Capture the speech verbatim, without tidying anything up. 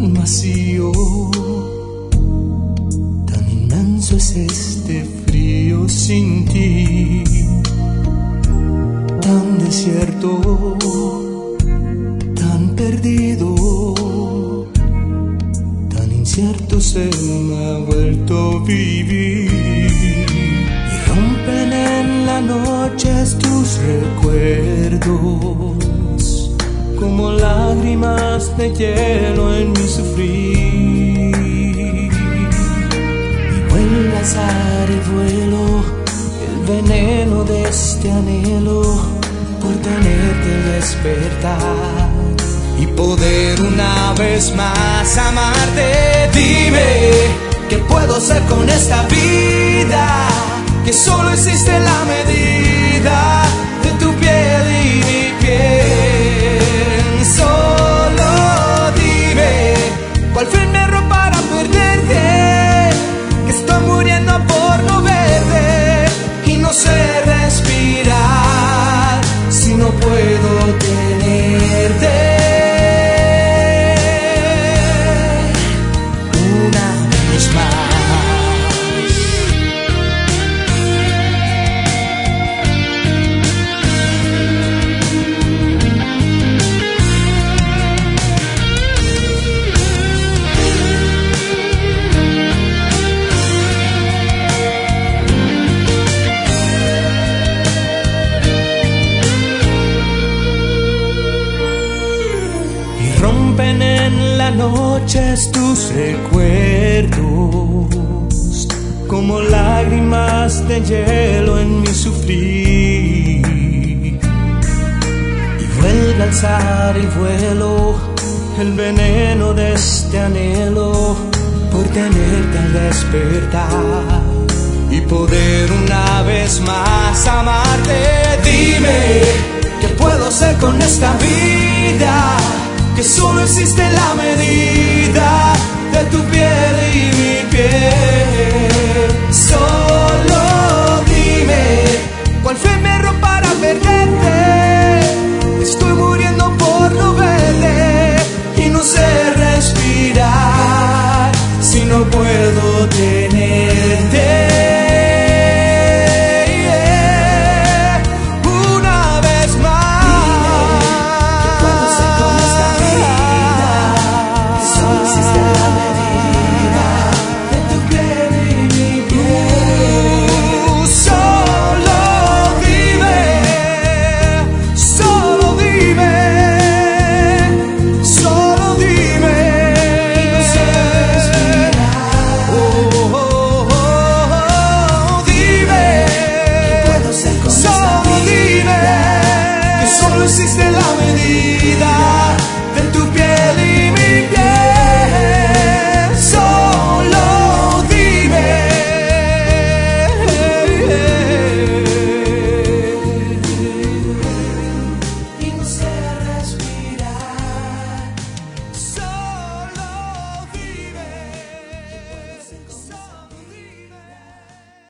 vacío, tan inmenso es este frío sin ti, tan desierto, tan perdido, tan incierto se me ha vuelto vivir. Y rompen en la noche tus recuerdos como lágrimas de hielo en mi sufrir. Y vuelve a alzar el vuelo, el veneno de este anhelo por tenerte despertar y poder una vez más amarte. Dime, ¿qué puedo hacer con esta vida? Que solo existe la medida de tu piel y mi piel. Solo dime, ¿cuál fin me erró para perderte? Que estoy muriendo por no verte y no sé respirar si no puedo tenerte. Rompen en la noche tus recuerdos como lágrimas de hielo en mi sufrir. Y vuelve a alzar el vuelo, el veneno de este anhelo por tenerte al despertar y poder una vez más amarte. Dime, ¿qué puedo hacer con esta vida? Que solo existe la medida